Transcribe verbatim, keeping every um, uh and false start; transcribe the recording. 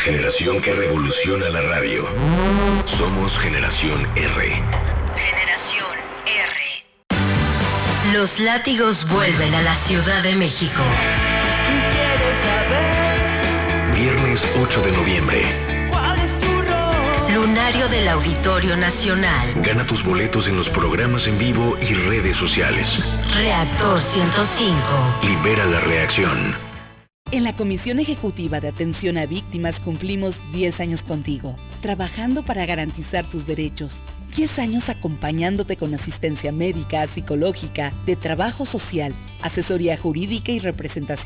generación que revoluciona la radio. Somos Generación R. Generación R. Los látigos vuelven a la Ciudad de México. ¿Quieres saber? Viernes ocho de noviembre. ¿Cuál es tu rol? Lunario del Auditorio Nacional. Gana tus boletos en los programas en vivo y redes sociales. Reactor ciento cinco. Libera la reacción. En la Comisión Ejecutiva de Atención a Víctimas cumplimos diez años contigo, trabajando para garantizar tus derechos. diez años acompañándote con asistencia médica, psicológica, de trabajo social, asesoría jurídica y representación